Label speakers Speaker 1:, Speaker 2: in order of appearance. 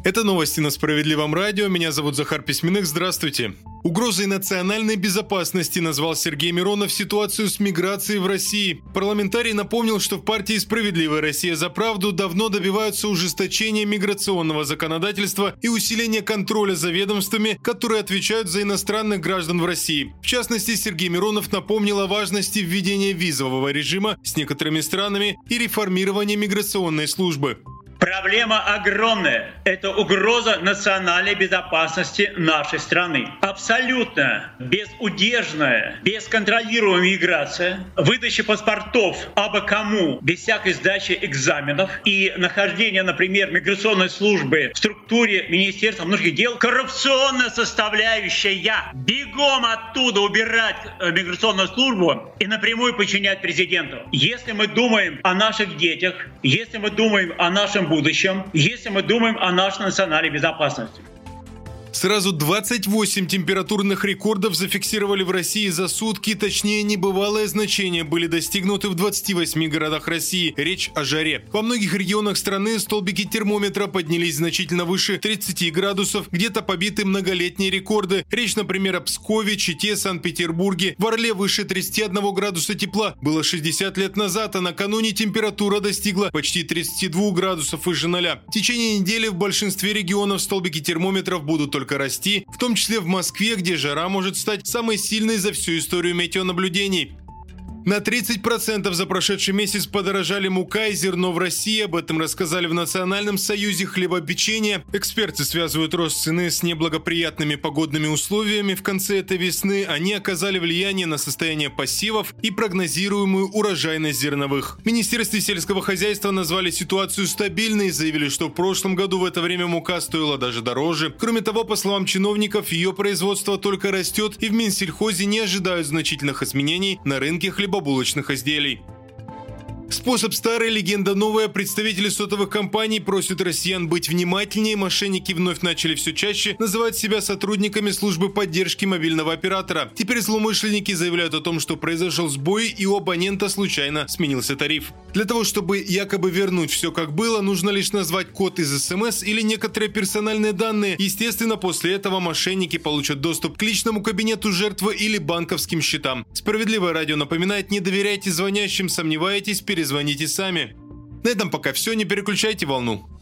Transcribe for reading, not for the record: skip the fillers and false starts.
Speaker 1: Это новости на Справедливом радио. Меня зовут Захар Письменных. Здравствуйте. Угрозой национальной безопасности назвал Сергей Миронов ситуацию с миграцией в России. Парламентарий напомнил, что в партии «Справедливая Россия за правду» давно добиваются ужесточения миграционного законодательства и усиления контроля за ведомствами, которые отвечают за иностранных граждан в России. В частности, Сергей Миронов напомнил о важности введения визового режима с некоторыми странами и реформирования миграционной службы.
Speaker 2: Проблема огромная. Это угроза национальной безопасности нашей страны. Абсолютно безудержная, бесконтролируемая миграция, выдача паспортов абы кому без всякой сдачи экзаменов и нахождение, например, миграционной службы в структуре Министерства внутренних дел, коррупционная составляющая. Бегом оттуда убирать миграционную службу и напрямую подчинять президенту. Если мы думаем о наших детях, если мы думаем о нашем будущем, если мы думаем о нашей национальной безопасности.
Speaker 1: Сразу 28 температурных рекордов зафиксировали в России за сутки, точнее небывалые значения были достигнуты в 28 городах России. Речь о жаре. Во многих регионах страны столбики термометра поднялись значительно выше 30 градусов, где-то побиты многолетние рекорды. Речь, например, о Пскове, Чите, Санкт-Петербурге. В Орле выше 31 градуса тепла. Было 60 лет назад, а накануне температура достигла почти 32 градусов выше 0. В течение недели в большинстве регионов столбики термометров будут только расти, в том числе в Москве, где жара может стать самой сильной за всю историю метеонаблюдений. На 30% за прошедший месяц подорожали мука и зерно в России. Об этом рассказали в Национальном союзе хлебопечения. Эксперты связывают рост цены с неблагоприятными погодными условиями в конце этой весны. Они оказали влияние на состояние посевов и прогнозируемую урожайность зерновых. В Министерстве сельского хозяйства назвали ситуацию стабильной и заявили, что в прошлом году в это время мука стоила даже дороже. Кроме того, по словам чиновников, ее производство только растет, и в Минсельхозе не ожидают значительных изменений на рынке хлебобулочных изделий. Способ старый, легенда новая. Представители сотовых компаний просят россиян быть внимательнее. Мошенники вновь начали все чаще называть себя сотрудниками службы поддержки мобильного оператора. Теперь злоумышленники заявляют о том, что произошел сбой и у абонента случайно сменился тариф. Для того, чтобы якобы вернуть все как было, нужно лишь назвать код из СМС или некоторые персональные данные. Естественно, после этого мошенники получат доступ к личному кабинету жертвы или банковским счетам. Справедливое радио напоминает: не доверяйте звонящим, сомневаетесь, перезвоните сами. На этом пока все, не переключайте волну.